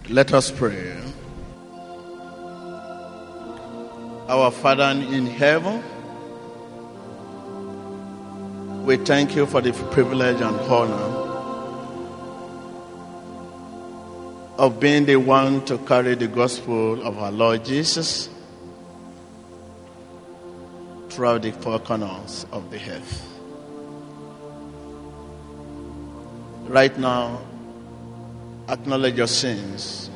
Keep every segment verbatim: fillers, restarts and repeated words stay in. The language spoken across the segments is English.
Let us pray. Our Father in heaven, we thank you for the privilege and honor of being the one to carry the gospel of our Lord Jesus throughout the four corners of the earth. Right now, acknowledge your sins.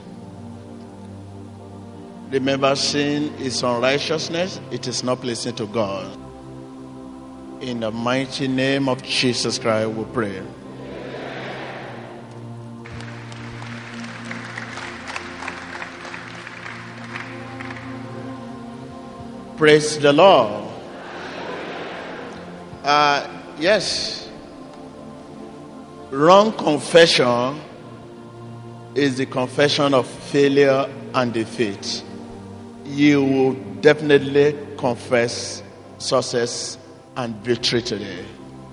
Remember, sin is unrighteousness. It is not pleasing to God. In the mighty name of Jesus Christ, we pray. Praise the Lord. Uh, yes. Wrong confession is the confession of failure and defeat. You will definitely confess success and victory today.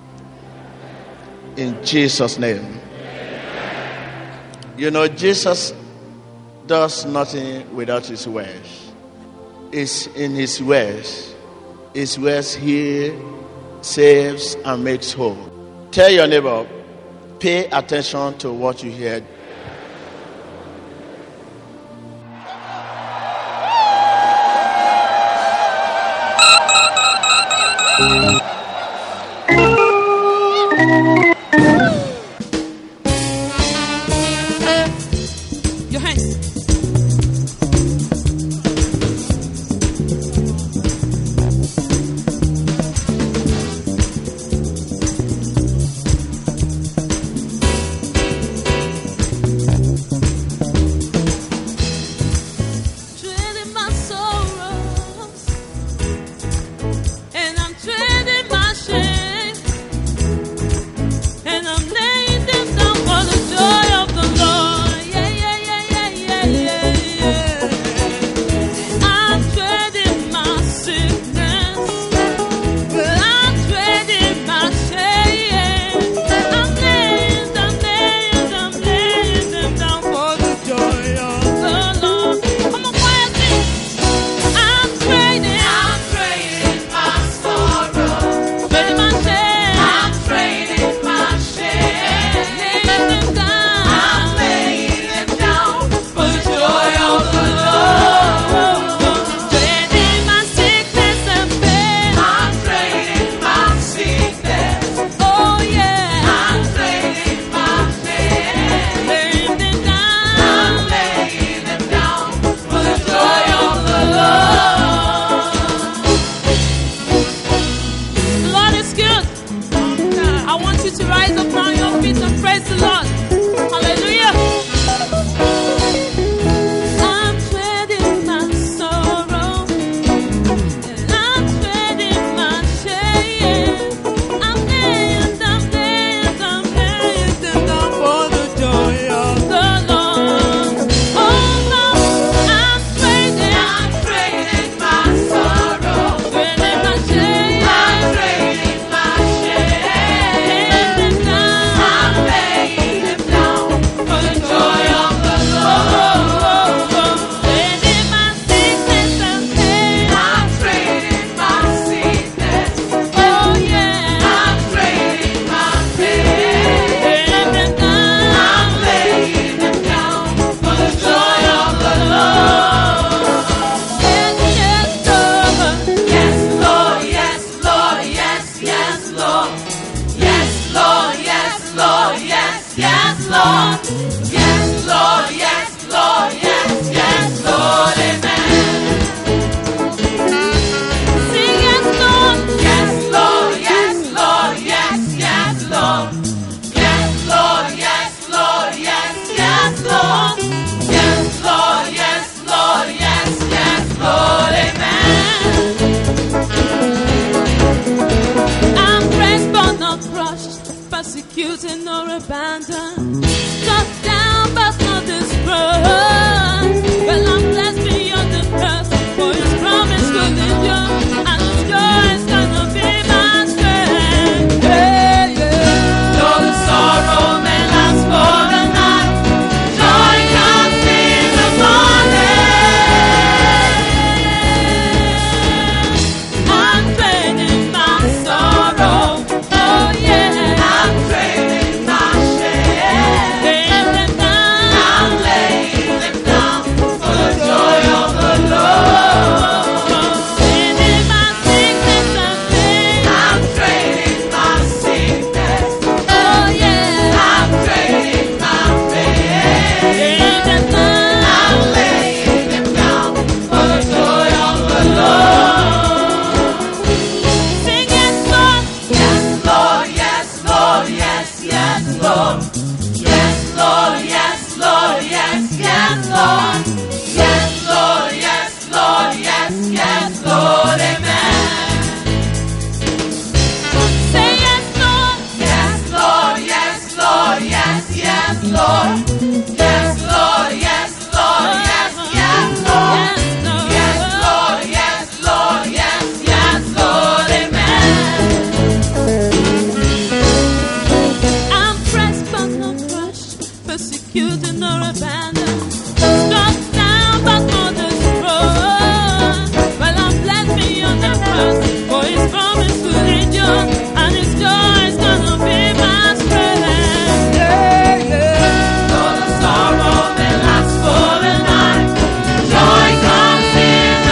In Jesus' name. You know, Jesus does nothing without his words. It's in his words. His words he saves and makes whole. Tell your neighbor, pay attention to what you hear. Your hands. Trading my sorrows, and I'm trading my shame, and I'm laying them down for the joy of the Lord. Yeah, yeah, yeah, yeah, yeah, yeah, yeah. I'm trading my sickness, but I'm trading my shame. I'm laying them, laying them, laying them down for the joy of the Lord. Come on, quiet me. I'm trading, I'm trading my sorrow, trading my shame. I'm trading my shame, laying them down. I'm laying them down for the joy of the Lord. Trading my sickness and pain. I'm trading my sickness. Oh yeah. I'm trading my pain. Laying them down. I'm laying them down for the joy of the Lord. The Lord is good. I want you to rise up on your feet and praise the Lord. Hallelujah. I'm trading my sorrow, and I'm trading my shame. I'm laying them, laying them, laying them down for the joy of the Lord. Oh Lord, I'm trading, I'm trading my sorrow, trading my shame. I'm trading my shame, laying them down. I'm laying them down for the joy of the Lord. Trading my sickness and pain. I'm trading my sickness. Oh yeah. I'm trading my pain. Laying them down. I'm laying them down for the joy of the Lord. Yes, yes, Lord. Yes, Lord. Yes, Lord. Yes, yes, Lord. Yes, Lord. Yes, Lord. Yes, yes, Lord. Yes, Lord. Yes, Lord. Yes, yes, Lord. Amen. Sing yes, Lord. Yes, Lord. Yes, Lord. Yes, yes, Lord. Yes, Lord. Yes, Lord. Yes, yes, Lord. Yes, Lord. Yes, Lord. Yes, yes, Lord. Amen. I'm pressed but not crushed, persecuted nor abandoned, struck down persecuted nor abandoned, struck down but not destroyed. Well, I'm blessed beyond the cross, for His promise to endure, and His joy is gonna be my strength. Yeah, yeah. Though the sorrow may last for the night, joy comes in the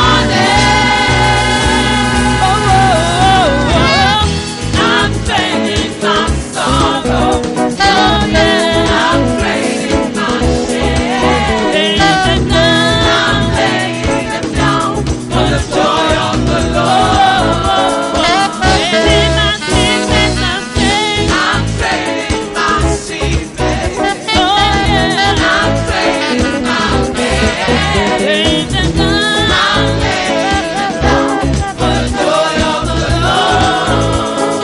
morning. Oh, oh, oh, oh. I'm trading my sorrow. Oh, yeah. I'm trading my shame. Laying them down. I'm laying them down for the joy of the Lord. Trading my sickness and pain. I'm trading my sickness. Oh, yeah. I'm trading my pain. Laying them down. I'm laying them down for the joy of the Lord.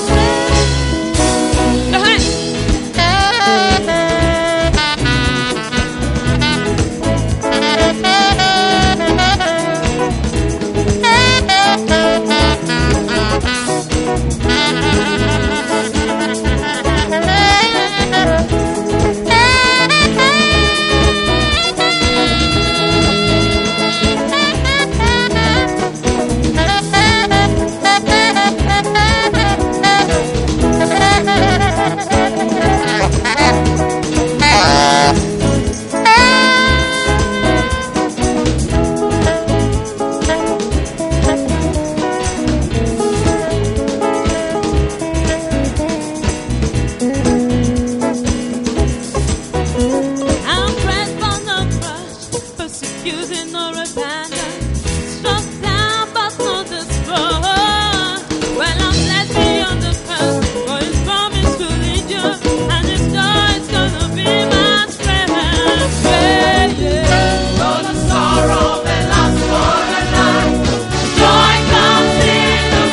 Go ahead. I'm pressed on the cross, persecuted nor abandoned, struck down but not destroyed. Well, I'm blessed beyond the cross, for His promise to endure, and His joy is gonna be my strength. Yeah, yeah. Though the sorrow may last for the night, joy comes in the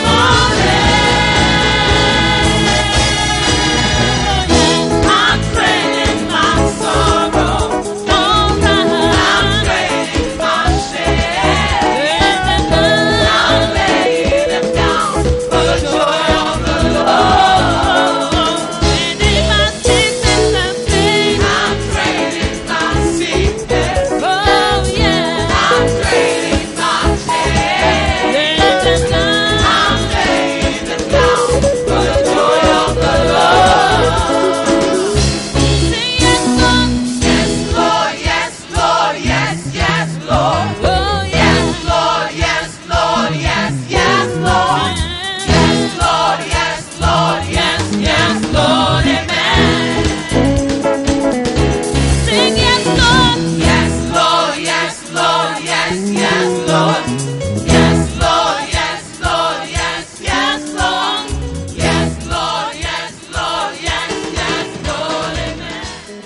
morning. I'm trading my sorrow. Oh, I'm trading my shame. I'm laying them down for the joy of the Lord. Trading my sickness and pain. I'm trading my sickness. Oh, yeah. I'm trading my shame. Laying them down. I'm laying them down for the joy of the Lord. Sing yes, Lord. Yes, Lord. Yes, Lord. Yes, yes, Lord. Oh, yes, Lord. Yes, Lord. Yes, yes, Lord. Yes, Lord. Yes, Lord. Yes, yes, Lord. Amen. Sing yes, Lord. Yes, Lord. Yes, Lord. Yes, yes, Lord. Yes, Lord. Yes, Lord. Yes, yes, Lord. Yes, Lord. Yes, Lord. Yes, yes, Lord. Amen.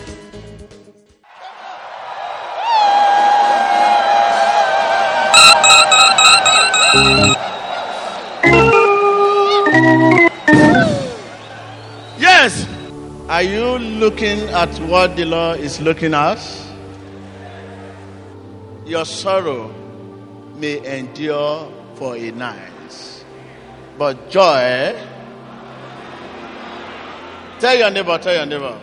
Yes. Are you looking at what the Lord is looking at? Your sorrow may endure for a night, but joy. Tell your neighbor, tell your neighbor.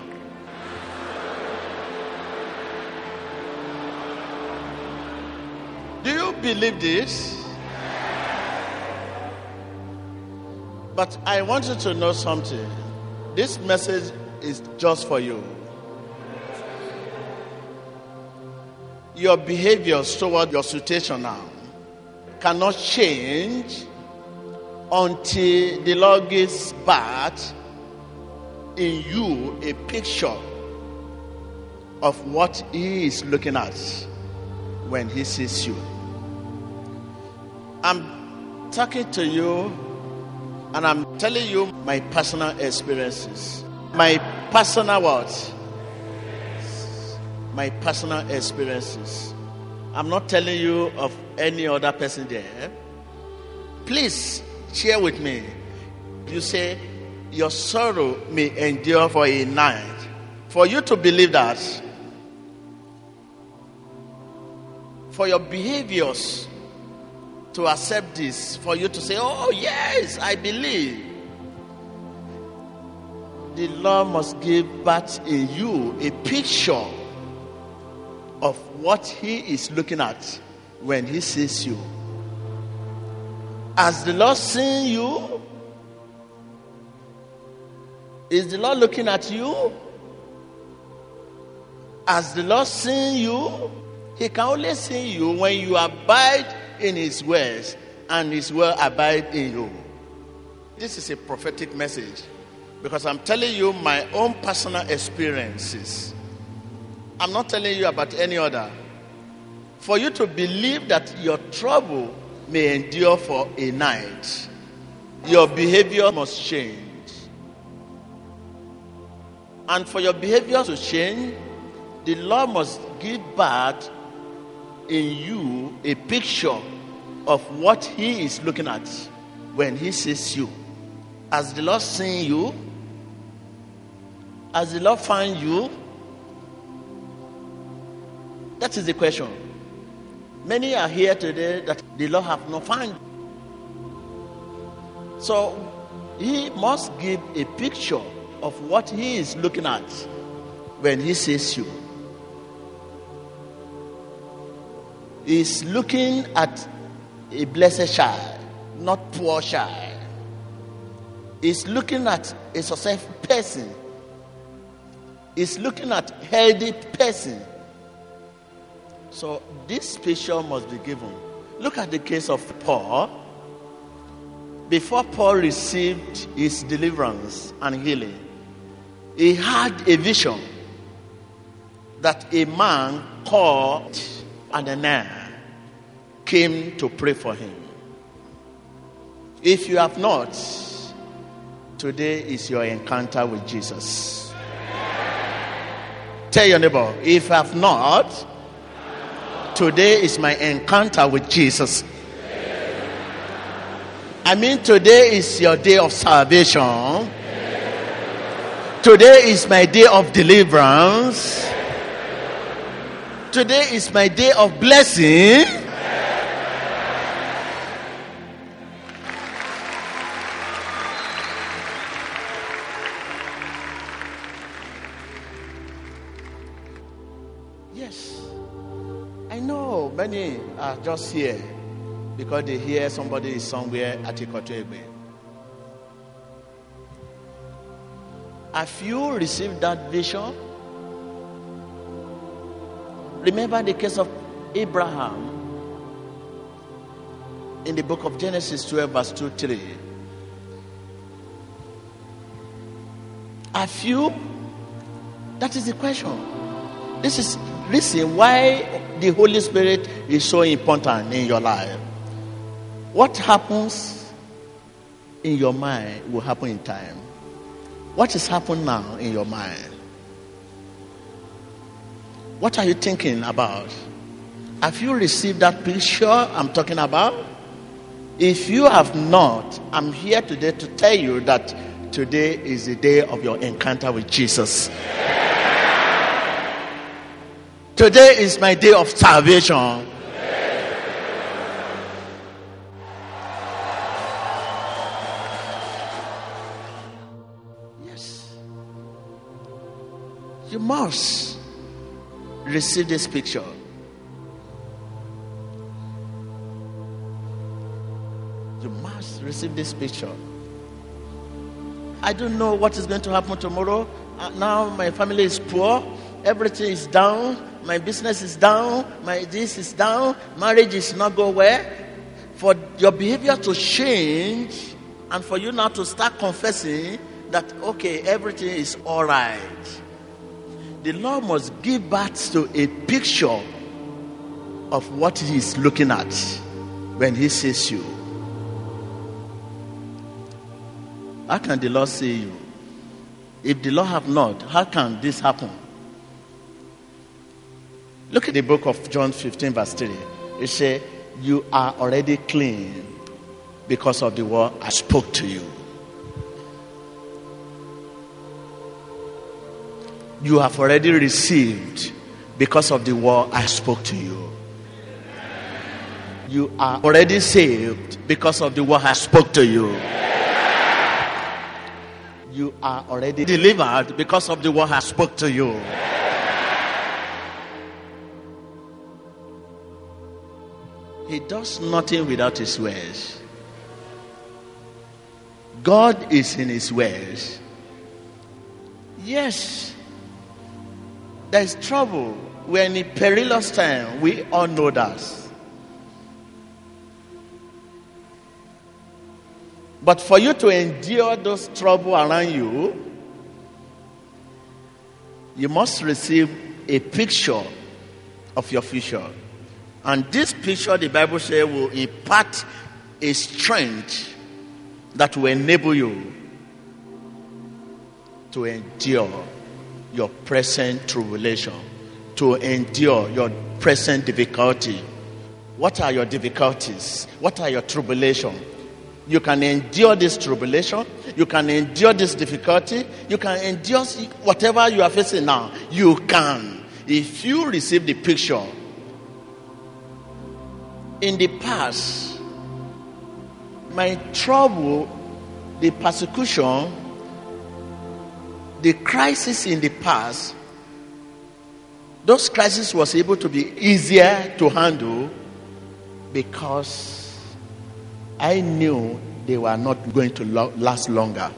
Do you believe this? But I want you to know something. This message is just for you. Your behaviors toward your situation now cannot change until the Lord gives back in you a picture of what He is looking at when He sees you. I'm talking to you and I'm telling you my personal experiences. My personal what? My personal experiences. I'm not telling you of any other person there. Please share with me. You say your sorrow may endure for a night. For you to believe that, for your behaviors to accept this, for you to say, oh yes, I believe. the Lord must give back in you a picture of what He is looking at when He sees you. As the Lord seeing you, is the Lord looking at you? As the Lord seeing you, He can only see you when you abide in His words and His word abide in you. This is a prophetic message because I'm telling you my own personal experiences. I'm not telling you about any other. For you to believe that your trouble may endure for a night, your behavior must change. And for your behavior to change, the Lord must give back in you a picture of what He is looking at when He sees you. As the Lord seeing you, as the Lord find you, that is the question. Many are here today that the Lord have not found. So He must give a picture of what He is looking at when He sees you. He is looking at a blessed child, not poor child. He is looking at a successful person. He is looking at a healthy person. So this picture must be given. Look at the case of Paul. Before Paul received his deliverance and healing, he had a vision that a man called Ananias came to pray for him. If you have not, today is your encounter with Jesus. Tell your neighbor, if you have not, today is my encounter with Jesus. I mean, today is your day of salvation. Today is my day of deliverance. Today is my day of blessing. Yes. I know many are just here because they hear somebody is somewhere at Ikotoegbe. Have you received that vision? Remember the case of Abraham in the book of Genesis twelve, verse two to three. Have you? That is the question. This is reason why the Holy Spirit is so important in your life. What happens in your mind will happen in time. What is happening now in your mind? What are you thinking about? Have you received that picture I'm talking about? If you have not, I'm here today to tell you that today is the day of your encounter with Jesus. Today is my day of salvation. Yes. You must receive this picture. You must receive this picture. I don't know what is going to happen tomorrow. Uh, now my family is poor. Everything is down. My business is down. My this is down. Marriage is not going well. For your behavior to change and for you now to start confessing that, okay, everything is all right. The Lord must give birth to a picture of what He is looking at when He sees you. How can the Lord see you? If the Lord have not, how can this happen? Look at the book of John fifteen, verse three. It says, you are already clean because of the word I spoke to you. You have already received because of the word I spoke to you. You are already saved because of the word I spoke to you. you are already delivered because of the word I spoke to you. He does nothing without his words. God is in his words. Yes, there is trouble. We're in a perilous time. We all know that. But for you to endure those trouble around you, you must receive a picture of your future. And this picture, the Bible says, will impart a strength that will enable you to endure your present tribulation, to endure your present difficulty. What are your difficulties? What are your tribulations? You can endure this tribulation. You can endure this difficulty. You can endure whatever you are facing now. You can. If you receive the picture. In the past, my trouble, the persecution, the crisis in the past, those crises was able to be easier to handle because I knew they were not going to lo- last longer.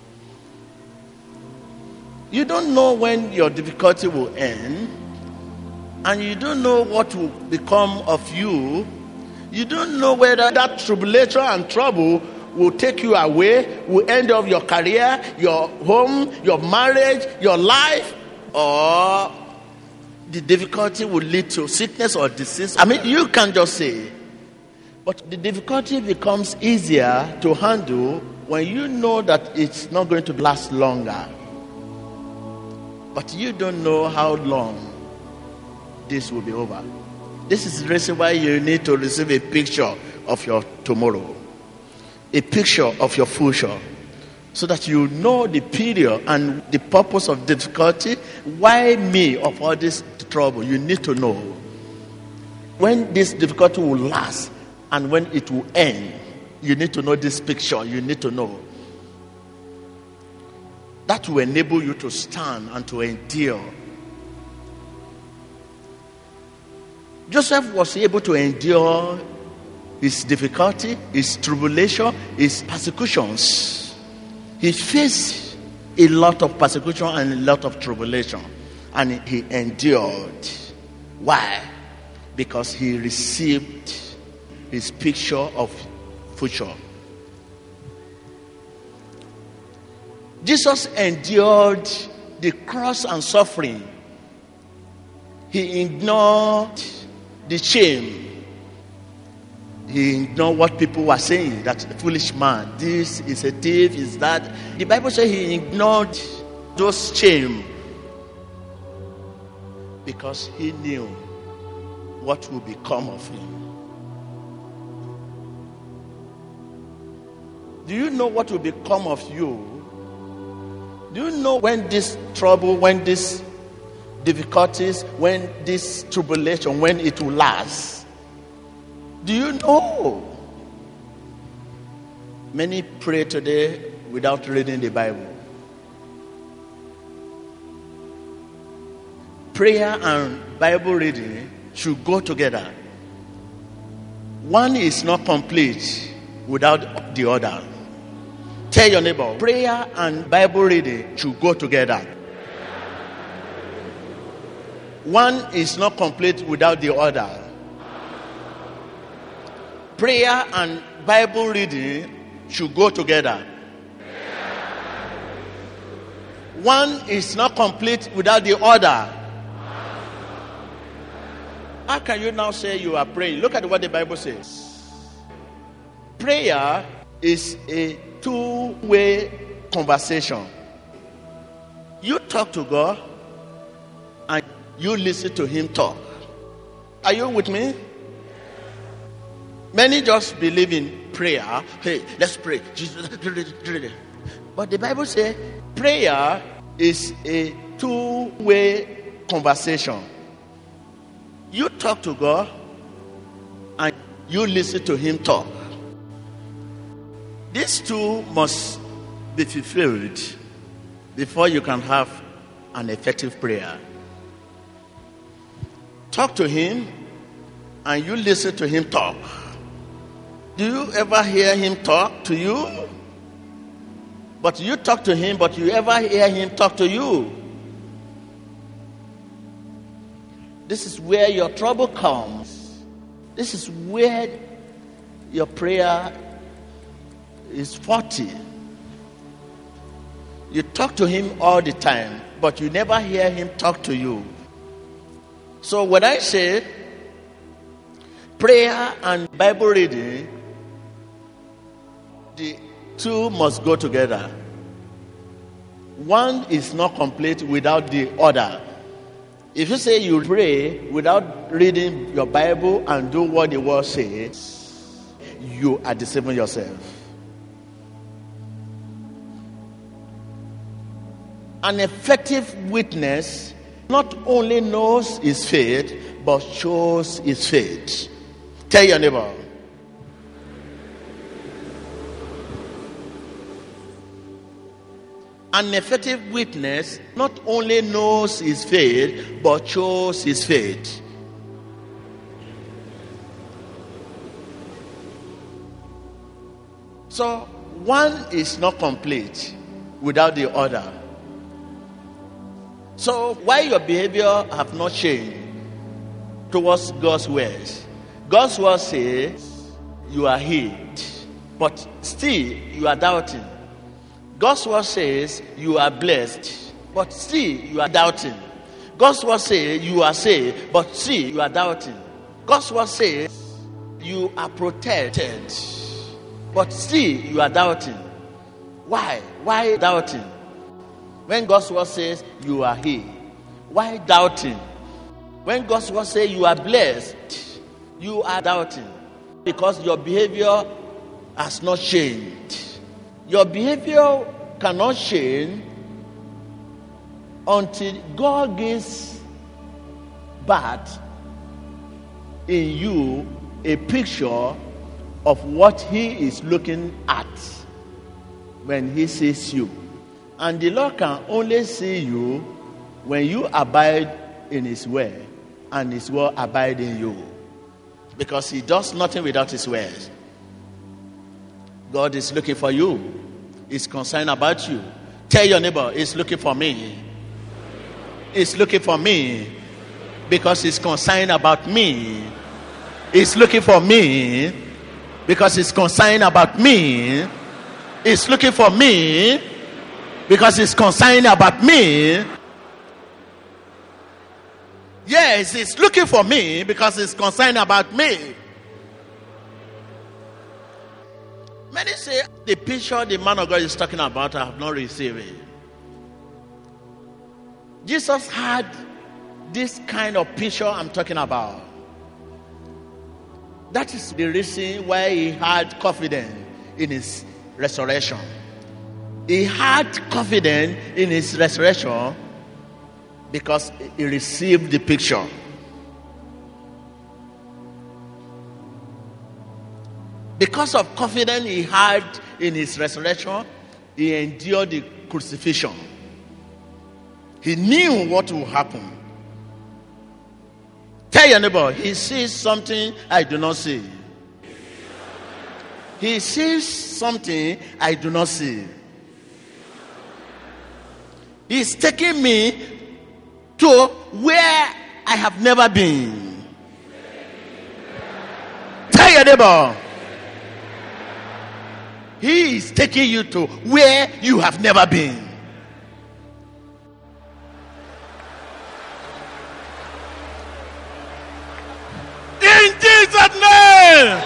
You don't know when your difficulty will end, and you don't know what will become of you. You don't know whether that tribulation and trouble will take you away, will end of your career, your home, your marriage, your life, or the difficulty will lead to sickness or disease. I mean, you can just say. But the difficulty becomes easier to handle when you know that it's not going to last longer. But you don't know how long this will be over. This is the reason why you need to receive a picture of your tomorrow, a picture of your future, so that you know the period and the purpose of difficulty. Why me of all this trouble? You need to know when this difficulty will last. And when it will end, you need to know this picture. You need to know. That will enable you to stand and to endure. Joseph was able to endure his difficulty, his tribulation, his persecutions. He faced a lot of persecution and a lot of tribulation. And he endured. Why? Because he received his picture of future. Jesus endured the cross and suffering. He ignored the shame. He ignored what people were saying, that foolish man, this is a thief, is that. The Bible says he ignored those shame because he knew what would become of him. Do you know what will become of you? Do you know when this trouble, when this difficulties, when this tribulation, when it will last? Do you know? Many pray today without reading the Bible. Prayer and Bible reading should go together. One is not complete without the other. Tell your neighbor, prayer and Bible reading should go together. One is not complete without the other. Prayer and Bible reading should go together. One is not complete without the other. How can you now say you are praying? Look at what the Bible says. Prayer is a two-way conversation. You talk to God and you listen to him talk. Are you with me? Many just believe in prayer. Hey, let's pray. But the Bible says prayer is a two-way conversation. You talk to God and you listen to him talk. These two must be fulfilled before you can have an effective prayer. Talk to him and you listen to him talk. Do you ever hear him talk to you? But you talk to him, but you ever hear him talk to you? This is where your trouble comes. This is where your prayer is faulty. You talk to him all the time, but you never hear him talk to you. So when I say prayer and Bible reading, the two must go together. One is not complete without the other. If you say you pray without reading your Bible and do what the word says, you are deceiving yourself. An effective witness not only knows his faith, but shows his faith. Tell your neighbor. An effective witness not only knows his faith, but shows his faith. So, one is not complete without the other. So, why your behavior have not changed towards God's words? God's word says you are healed, but still you are doubting. God's word says you are blessed, but still you are doubting. God's word says you are saved, but still you are doubting. God's word says you are protected, but still you are doubting. Why? Why doubting? When God's word says you are healed, why doubting? When God's word says you are blessed, you are doubting. Because your behavior has not changed. Your behavior cannot change until God gives birth in you a picture of what he is looking at when he sees you. And the Lord can only see you when you abide in his word and his word abide in you. Because he does nothing without his words. God is looking for you. He's concerned about you. Tell your neighbor, he's looking for me. He's looking for me because he's concerned about me. He's looking for me because he's concerned about me. He's looking for me because he's concerned about me. Yes, he's looking for me because he's concerned about me. Many say the picture the man of God is talking about, I have not received it. Jesus had this kind of picture I'm talking about. That is the reason why he had confidence in his resurrection. He had confidence in his resurrection because he received the picture. Because of confidence he had in his resurrection, he endured the crucifixion. He knew what will happen. Tell your neighbor, he sees something I do not see. He sees something I do not see. He's taking me to where I have never been. Tell your neighbor, he is taking you to where you have never been. In Jesus' name.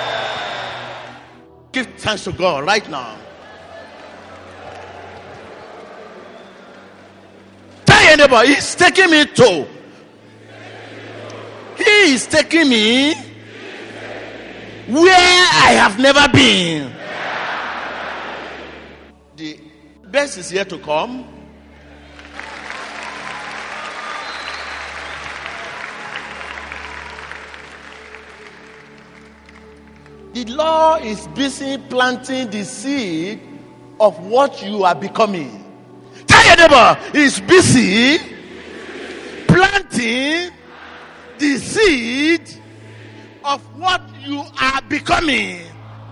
Give thanks to God right now. Tell your neighbor, he's taking me to. He is taking me where I have never been. The best is yet to come. The Lord is busy planting the seed of what you are becoming. Tell neighbor, is busy planting the seed of what you are becoming.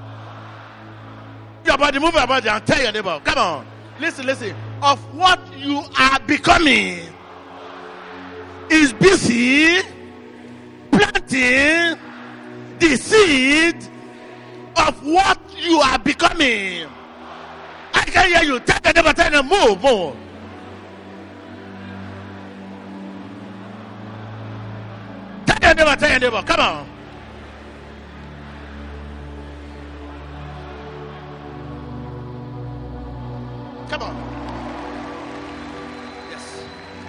Your body, move your body and tell your neighbor, come on, listen, listen, of what you are becoming is busy planting the seed of what you are becoming. I can hear you. Tell the neighbor, tell them, move, move. Tell your neighbor, tell your neighbor, come on. Come on. Yes.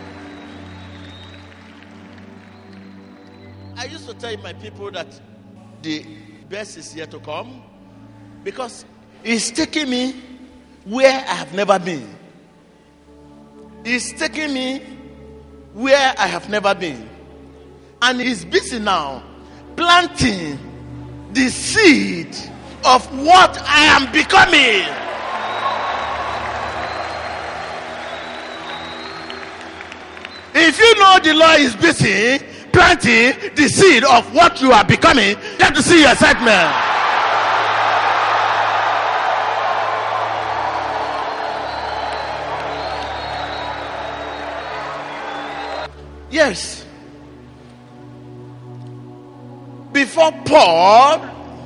I used to tell my people that the best is yet to come because it's taking me where I have never been. It's taking me where I have never been. And he's busy now planting the seed of what I am becoming. If you know the Lord is busy planting the seed of what you are becoming, you have to see your excitement. Yes. Before Paul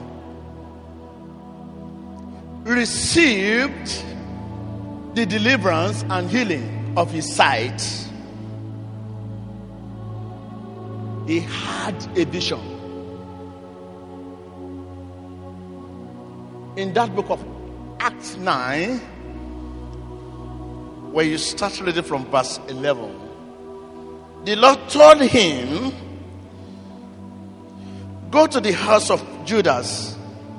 received the deliverance and healing of his sight, he had a vision. In that book of Acts nine, where you start reading from verse eleven, the Lord told him, go to the house of Judas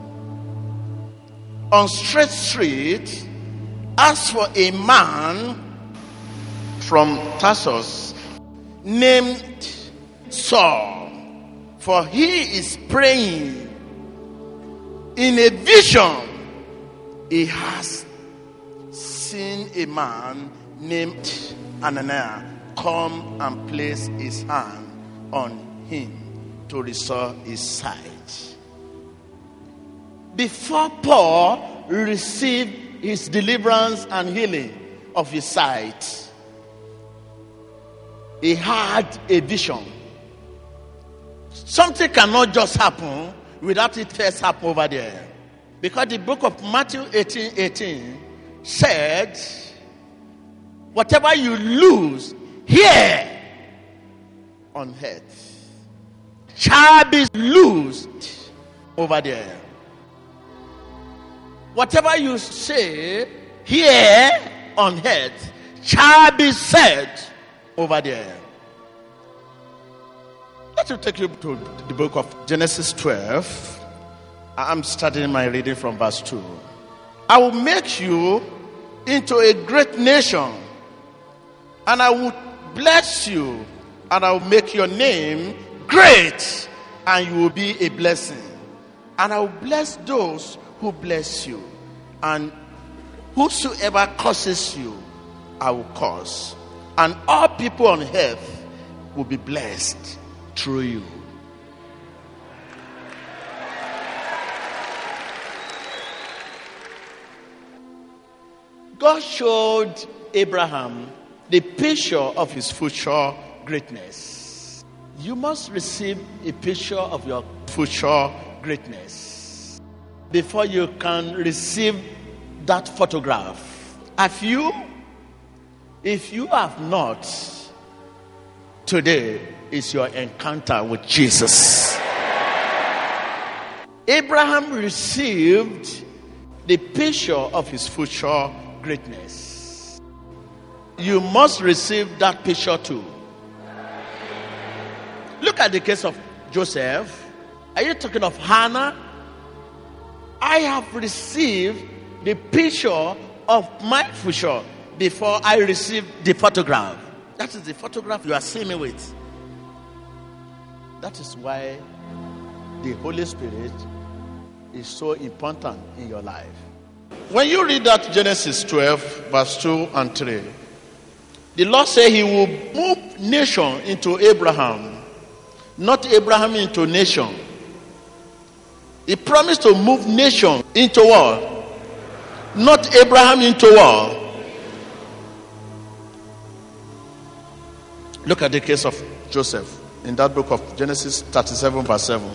on Straight Street, ask for a man from Tarsus named Saul, for he is praying. In a vision, he has seen a man named Ananias come and place his hand on him to restore his sight. Before Paul received his deliverance and healing of his sight, he had a vision. Something cannot just happen without it first happen over there. Because the book of Matthew eighteen eighteen said, whatever you lose here on earth shall be loosed over there. Whatever you say here on earth shall be said over there. Let me take you to the book of Genesis twelve. I'm starting my reading from verse two. I will make you into a great nation, and I will bless you, and I will make your name great, and you will be a blessing. And I will bless those who bless you, and whosoever curses you, I will curse. And all people on earth will be blessed through you. God showed Abraham the picture of his future greatness. You must receive a picture of your future greatness before you can receive that photograph. Have you? If you have not, today is your encounter with Jesus. Abraham received the picture of his future greatness. You must receive that picture too. Look at the case of Joseph. Are you talking of Hannah? I have received the picture of my future before I received the photograph. That is the photograph you are seeing me with. That is why the Holy Spirit is so important in your life. When you read that Genesis twelve, verse two and three, The Lord said he will move nation into Abraham, not Abraham into nation. He promised to move nation into what? Not Abraham into what? Look at the case of Joseph in that book of Genesis thirty-seven verse seven.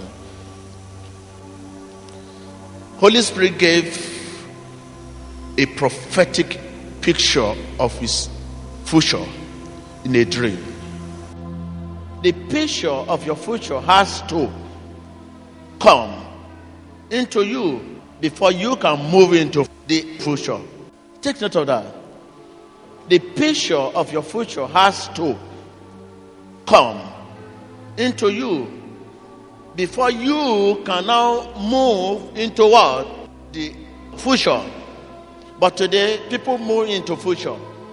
Holy Spirit gave a prophetic picture of his future in a dream. The picture of your future has to come into you before you can move into the future. Take note of that. The picture of your future has to come into you before you can now move into what? The future. But today, people move into future.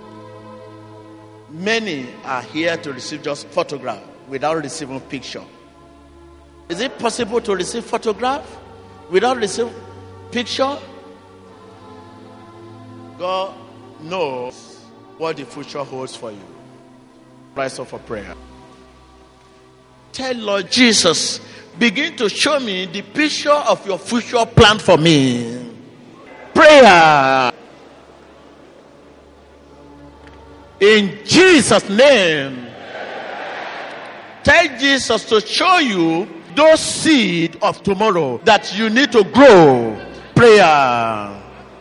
Many are here to receive just photograph without receiving picture. Is it possible to receive photograph without receiving picture? God knows what the future holds for you. Rise up for prayer. Tell Lord Jesus, begin to show me the picture of your future plan for me. Prayer. In Jesus' name. Tell Jesus to show you those seed of tomorrow that you need to grow. Prayer.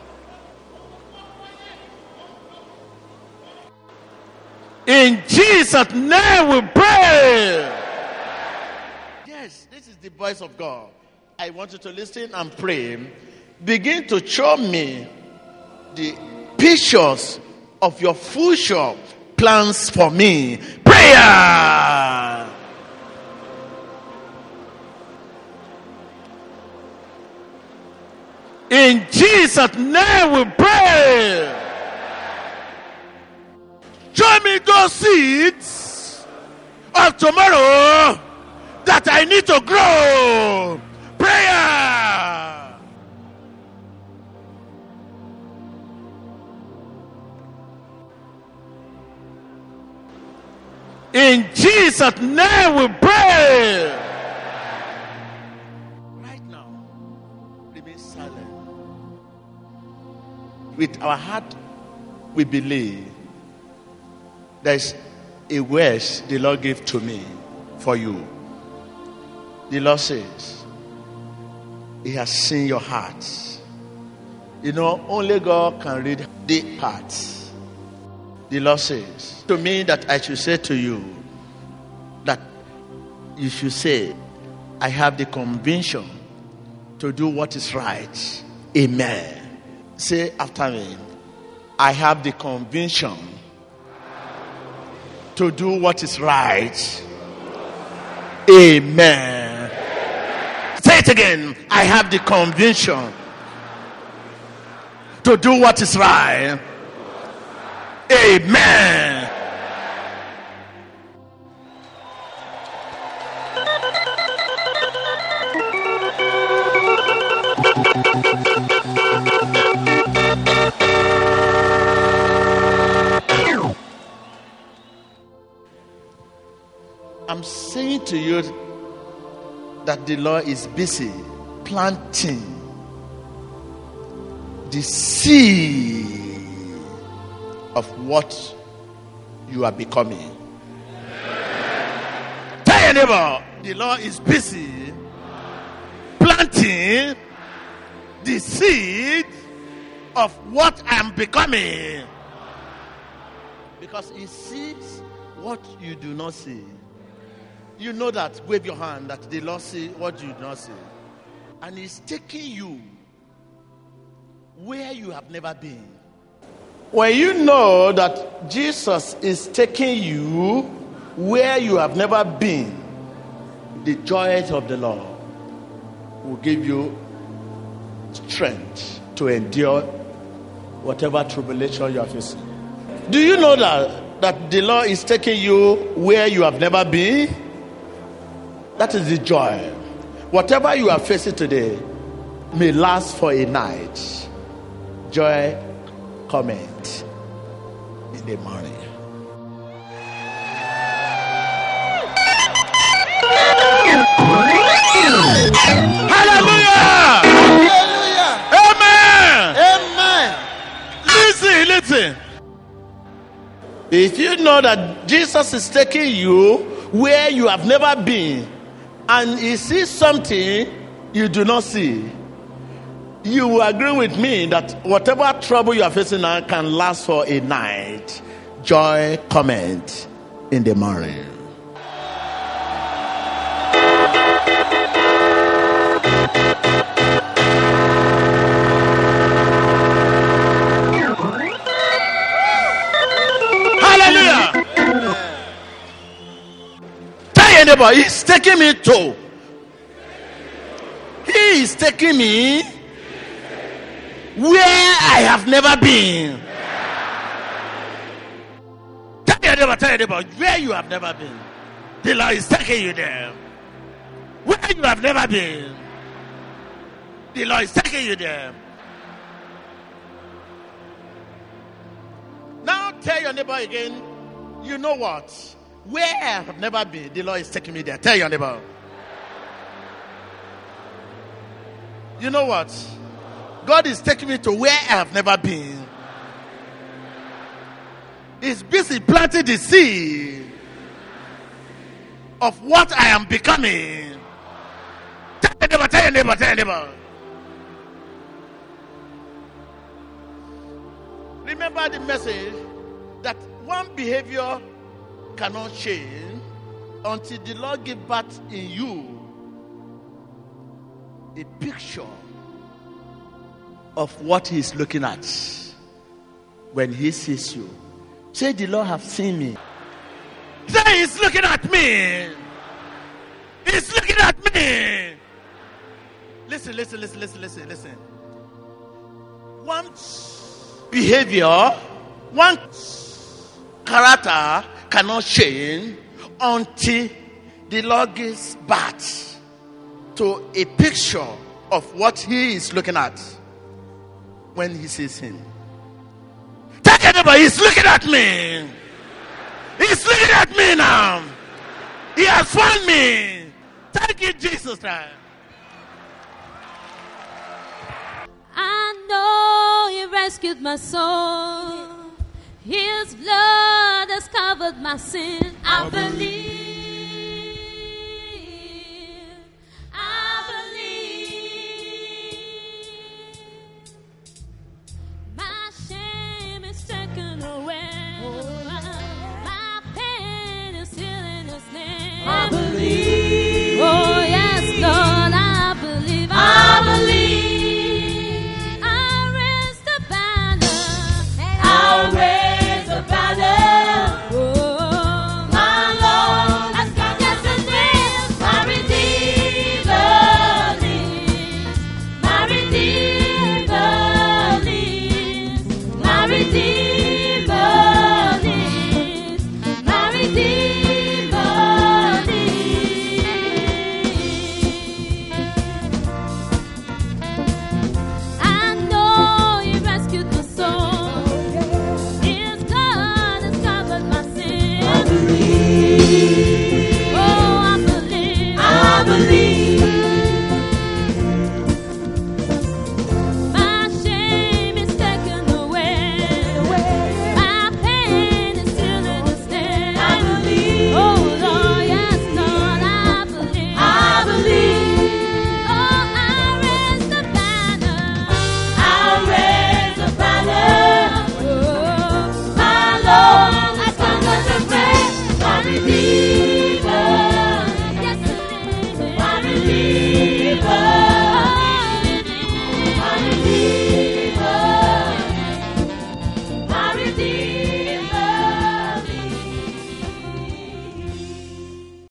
In Jesus' name we pray. Yes, this is the voice of God. I want you to listen and pray. Begin to show me the pictures of your future plans for me. Prayer. In Jesus' name we pray. Show me those seeds of tomorrow that I need to grow. Prayer. In Jesus' name we pray. Right now, remain silent. With our heart, we believe there's a word the Lord gave to me for you. The Lord says, He has seen your heart. You know, only God can read the heart. The Lord says to me that I should say to you that you should say, I have the conviction to do what is right. Amen. Say after me, I have the conviction to do what is right. Amen. Say it again. I have the conviction to do what is right. Amen. I'm saying to you that the Lord is busy planting the seed of what you are becoming. Tell your neighbor, the Lord is busy planting the seed of what I am becoming. Because He sees what you do not see. You know that, wave your hand, that the Lord sees what you do not see. And He's taking you where you have never been. When you know that Jesus is taking you where you have never been, the joys of the Lord will give you strength to endure whatever tribulation you are facing. Do you know that, that the Lord is taking you where you have never been? That is the joy. Whatever you are facing today may last for a night. Joy cometh in the morning. If you know that Jesus is taking you where you have never been, and he sees something you do not see, you will agree with me that whatever trouble you are facing now can last for a night. Joy cometh in the morning. Hallelujah. Tell your neighbor, he's taking me to. He is taking me where I have never been. Tell your neighbor, tell your neighbor, where you have never been. The Lord is taking you there. Where you have never been. The Lord is taking you there. Now tell your neighbor again, you know what? Where I have never been, the Lord is taking me there. Tell your neighbor. You know what? God is taking me to where I have never been. He's busy planting the seed of what I am becoming. Tell your neighbor, tell your neighbor, tell your neighbor. Remember the message that one behavior cannot change until the Lord gives birth in you a picture of what he's looking at when he sees you. Say, the Lord have seen me. Say, he's looking at me. He's looking at me. Listen, listen, listen, listen, listen, listen. One behavior, one character cannot change until the Lord gives birth to a picture of what he is looking at when he sees him. Take a neighbor, he's looking at me. He's looking at me now. He has found me. Thank you, Jesus Christ. I know he rescued my soul. His blood has covered my sin. I believe.